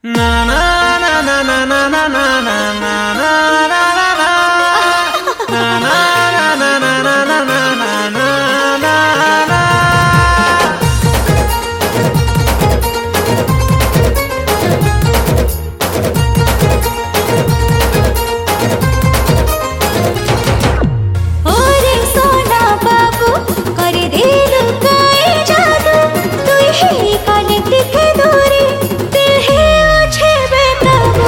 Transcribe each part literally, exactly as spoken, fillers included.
Na na na na na na na na na na na na na na na na na na na. ओरे सोना बाबू कर दे लुकाए जादू तू ही काले दिखे दूरी दिल है मुझे बेकाबू।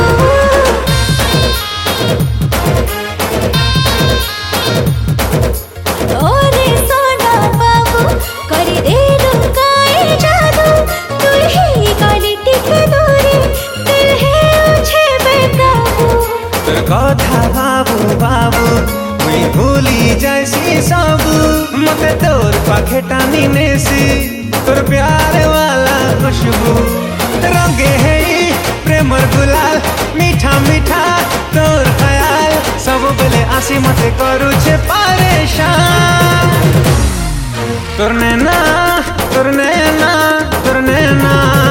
ओरे सोना बाबू कर दे लुकाए जादू तू ही काले दिखे दूरी दिल है मुझे बेकाबू। तोर कथा बाबू बाबू मुई भूली जाइसी सबू मते तोर पाखे टानी नेसी तोर प्यार वाला खुशबू रंगे है प्रेमर गुलाल मीठा मीठा तोर ख्याल सब बेले आसी मते करू छे परेशान। तोर नैना तोर नैना तोर नैना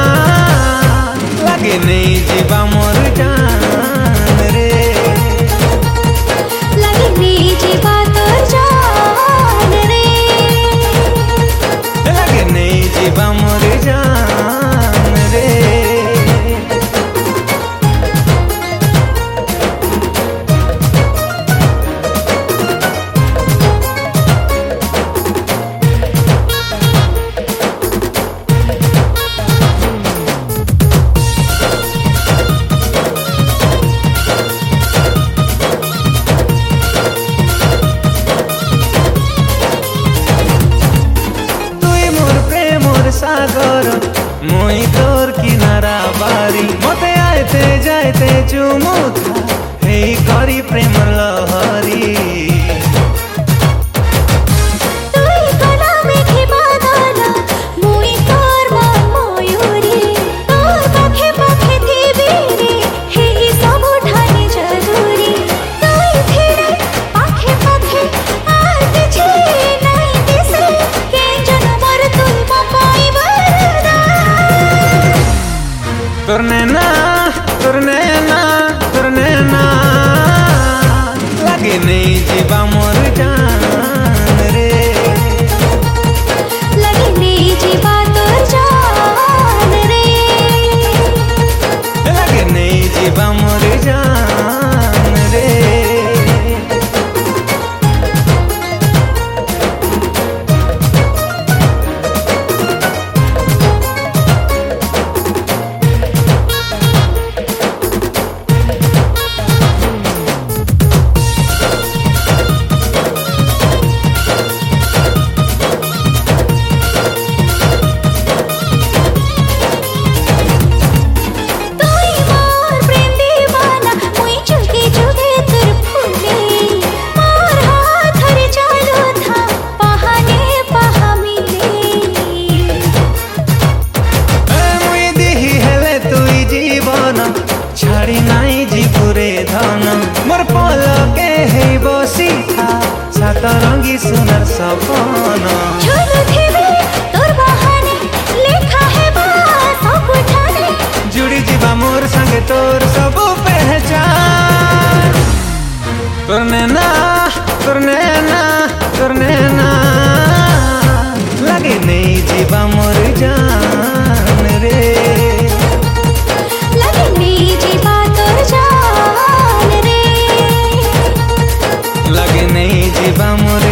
लागे नहीं जीवा मोर जान रे लगे नीचे बातों जान रे लगे नहीं जीवा मोर जान रे। सागर मुई तोर किनारा बारी मते आयते जायते चुमुथा हे करी प्रेम लहरी। तुई कला में खिबादाना मुई तोर मन मयूरी तोर पाखे पाखे थी बेरी हे सब ठानी जरूरी तुई फिरे पाखे पाखे आते छे नहीं दिसे के जनमर तुई मपाई बरदा। तोर नैना तोर नैना तोर नैना लागे नहीं जीवा मोर जान रे लगे नीचे बातों जान रे लगे नहीं जीवा मोर जान रे। छाड़ी नाई जीपुरे धन मोर पलके है बसी था सात रंगी सुनर सपन झूलू थिबे तोर बहाने लिखा है बात सब ठाने जुड़ी जीवा मोर संगे तोर सब पहचान। तोर नैना तोर नैना तोर नैना लगे नहीं जीवा मोर जान रे लगे नीचे बातों जान रे लगे नहीं जीवा मोर